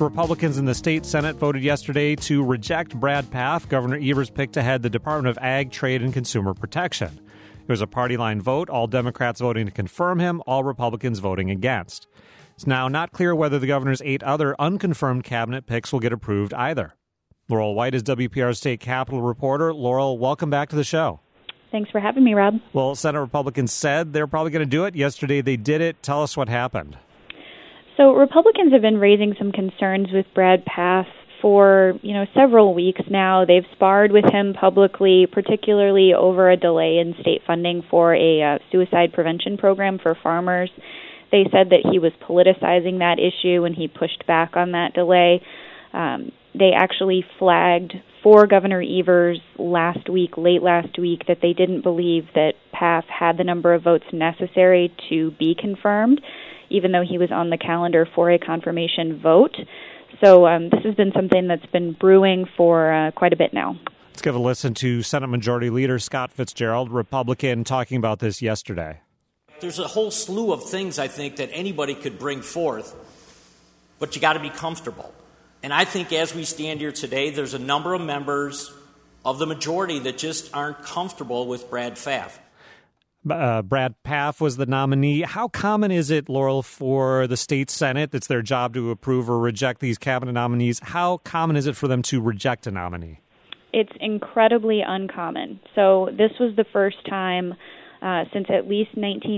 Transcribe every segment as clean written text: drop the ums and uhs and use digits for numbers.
Republicans in the state Senate voted yesterday to reject Brad Pfaff, Governor Evers' pick to head the Department of Ag, Trade, and Consumer Protection. It was a party line vote, all Democrats voting to confirm him, all Republicans voting against. It's now not clear whether the governor's 8 other unconfirmed cabinet picks will get approved either. Laurel White is WPR State Capitol reporter. Laurel, welcome back to the show. Thanks for having me, Rob. Well, Senate Republicans said they're probably going to do it. Yesterday they did it. Tell us what happened. So Republicans have been raising some concerns with Brad Pfaff for, several weeks now. They've sparred with him publicly, particularly over a delay in state funding for a suicide prevention program for farmers. They said that he was politicizing that issue and he pushed back on that delay. They actually flagged for Governor Evers late last week, that they didn't believe that Pfaff had the number of votes necessary to be confirmed, even though he was on the calendar for a confirmation vote. So this has been something that's been brewing for quite a bit now. Let's give a listen to Senate Majority Leader Scott Fitzgerald, Republican, talking about this yesterday. There's a whole slew of things, I think, that anybody could bring forth, but you got to be comfortable. And I think as we stand here today, there's a number of members of the majority that just aren't comfortable with Brad Pfaff. Brad Pfaff was the nominee. How common is it, Laurel, for the state Senate, it's their job to approve or reject these cabinet nominees, how common is it for them to reject a nominee? It's incredibly uncommon. So this was the first time since at least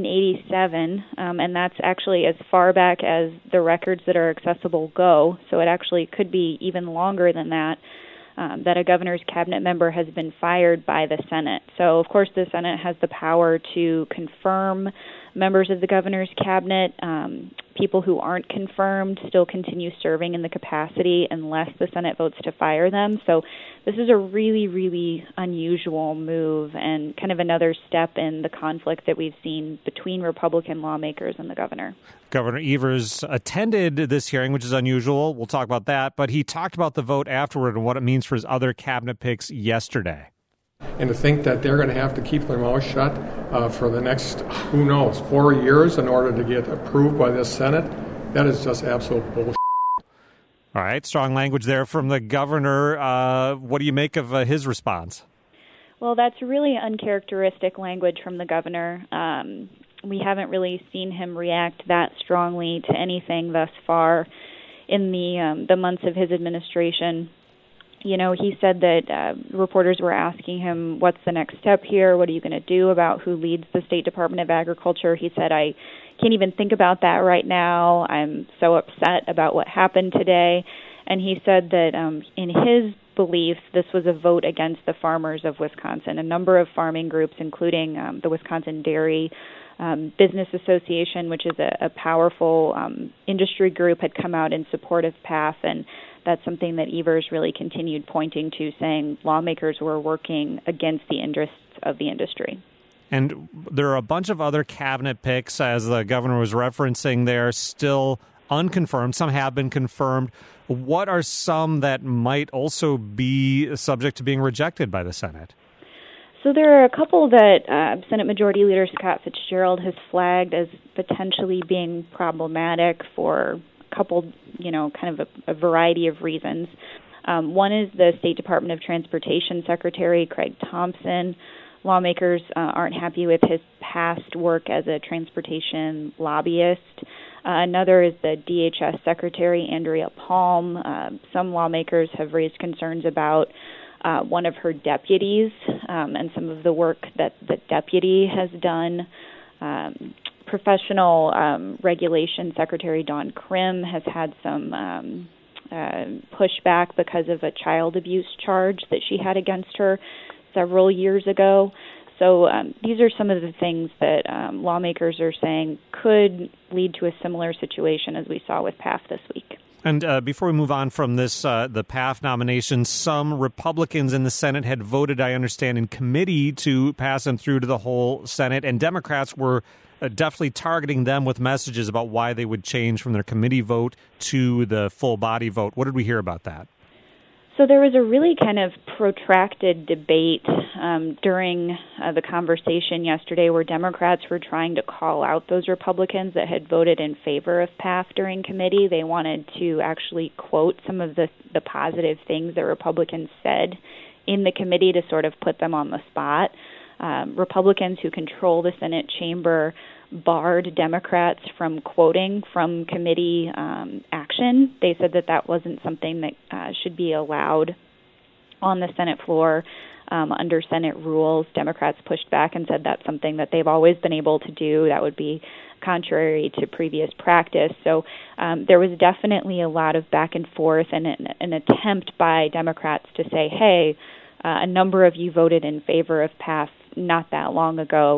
1987, and that's actually as far back as the records that are accessible go, so it actually could be even longer than that, that a governor's cabinet member has been fired by the Senate. So, of course, the Senate has the power to confirm members of the governor's cabinet. People who aren't confirmed still continue serving in the capacity unless the Senate votes to fire them. So this is a really, really unusual move and kind of another step in the conflict that we've seen between Republican lawmakers and the governor. Governor Evers attended this hearing, which is unusual. We'll talk about that. But he talked about the vote afterward and what it means for his other cabinet picks yesterday. And to think that they're going to have to keep their mouth shut for the next, 4 years in order to get approved by this Senate, that is just absolute bullshit. All right, strong language there from the governor. What do you make of his response? Well, that's really uncharacteristic language from the governor. We haven't really seen him react that strongly to anything thus far in the months of his administration. He said that reporters were asking him, what's the next step here? What are you going to do about who leads the State Department of Agriculture? He said, I can't even think about that right now. I'm so upset about what happened today. And he said that in his belief, this was a vote against the farmers of Wisconsin. A number of farming groups, including the Wisconsin Dairy Business Association, which is a powerful industry group, had come out in support of Pfaff, and that's something that Evers really continued pointing to, saying lawmakers were working against the interests of the industry. And there are a bunch of other cabinet picks, as the governor was referencing there, still unconfirmed. Some have been confirmed. What are some that might also be subject to being rejected by the Senate? So there are a couple that Senate Majority Leader Scott Fitzgerald has flagged as potentially being problematic for a couple, kind of a variety of reasons. One is the State Department of Transportation Secretary, Craig Thompson. Lawmakers aren't happy with his past work as a transportation lobbyist. Another is the DHS Secretary, Andrea Palm. Some lawmakers have raised concerns about one of her deputies and some of the work that the deputy has done. Professional Regulation Secretary Dawn Krim has had some pushback because of a child abuse charge that she had against her several years ago. So these are some of the things that lawmakers are saying could lead to a similar situation as we saw with Pfaff this week. And before we move on from this, the Pfaff nomination, some Republicans in the Senate had voted, I understand, in committee to pass him through to the whole Senate, and Democrats were definitely targeting them with messages about why they would change from their committee vote to the full body vote. What did we hear about that? So there was a really kind of protracted debate during the conversation yesterday where Democrats were trying to call out those Republicans that had voted in favor of PAF during committee. They wanted to actually quote some of the positive things that Republicans said in the committee to sort of put them on the spot. Republicans who control the Senate chamber barred Democrats from quoting from committee action. They said that wasn't something that should be allowed on the Senate floor under Senate rules. Democrats pushed back and said that's something that they've always been able to do. That would be contrary to previous practice. So there was definitely a lot of back and forth and an attempt by Democrats to say, hey, a number of you voted in favor of PAF not that long ago.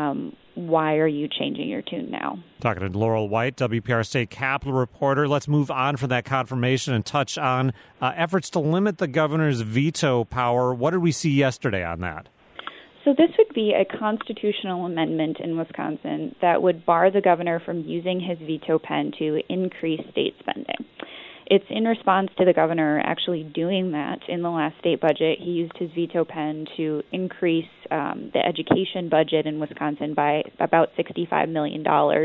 Why are you changing your tune now? Talking to Laurel White, WPR State Capitol reporter. Let's move on from that confirmation and touch on efforts to limit the governor's veto power. What did we see yesterday on that? So this would be a constitutional amendment in Wisconsin that would bar the governor from using his veto pen to increase state spending. It's in response to the governor actually doing that in the last state budget. He used his veto pen to increase the education budget in Wisconsin by about $65 million.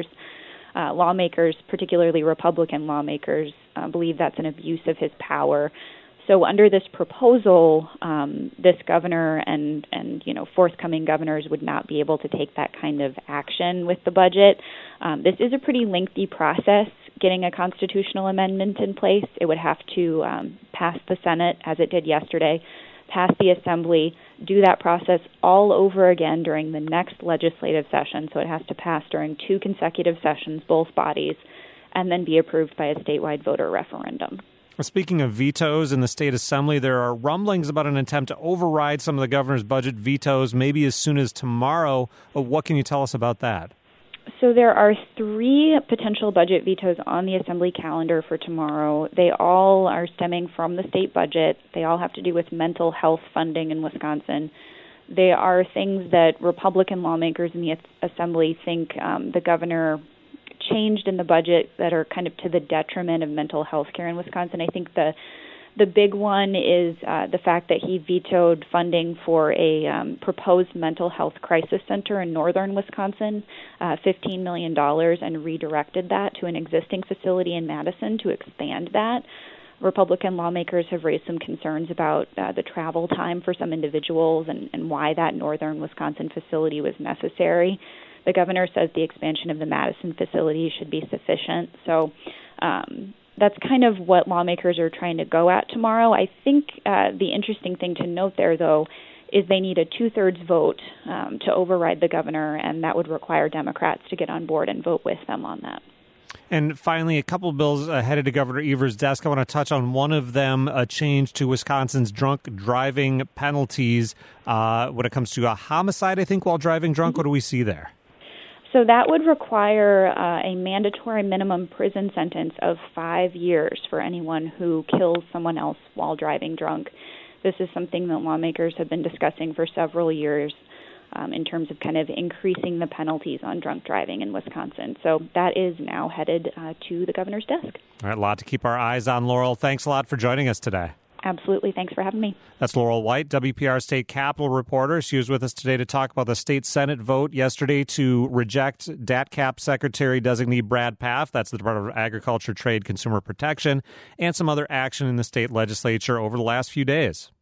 Lawmakers, particularly Republican lawmakers, believe that's an abuse of his power. So under this proposal, this governor and forthcoming governors would not be able to take that kind of action with the budget. This is a pretty lengthy process, getting a constitutional amendment in place. It would have to pass the Senate, as it did yesterday, pass the Assembly, do that process all over again during the next legislative session. So it has to pass during 2 consecutive sessions, both bodies, and then be approved by a statewide voter referendum. Speaking of vetoes in the state assembly, there are rumblings about an attempt to override some of the governor's budget vetoes, maybe as soon as tomorrow. What can you tell us about that? So there are 3 potential budget vetoes on the assembly calendar for tomorrow. They all are stemming from the state budget. They all have to do with mental health funding in Wisconsin. They are things that Republican lawmakers in the assembly think the governor changed in the budget that are kind of to the detriment of mental health care in Wisconsin. I think the big one is the fact that he vetoed funding for a proposed mental health crisis center in northern Wisconsin, $15 million, and redirected that to an existing facility in Madison to expand that. Republican lawmakers have raised some concerns about the travel time for some individuals and why that northern Wisconsin facility was necessary. The governor says the expansion of the Madison facility should be sufficient. So that's kind of what lawmakers are trying to go at tomorrow. I think the interesting thing to note there, though, is they need a 2/3 vote to override the governor, and that would require Democrats to get on board and vote with them on that. And finally, a couple of bills headed to Governor Evers' desk. I want to touch on one of them, a change to Wisconsin's drunk driving penalties when it comes to a homicide, I think, while driving drunk. What do we see there? So that would require a mandatory minimum prison sentence of 5 years for anyone who kills someone else while driving drunk. This is something that lawmakers have been discussing for several years in terms of kind of increasing the penalties on drunk driving in Wisconsin. So that is now headed to the governor's desk. All right, a lot to keep our eyes on, Laurel. Thanks a lot for joining us today. Absolutely. Thanks for having me. That's Laurel White, WPR State Capitol reporter. She was with us today to talk about the state Senate vote yesterday to reject DATCP Secretary Designee Brad Pfaff, that's the Department of Agriculture, Trade, Consumer Protection, and some other action in the state legislature over the last few days.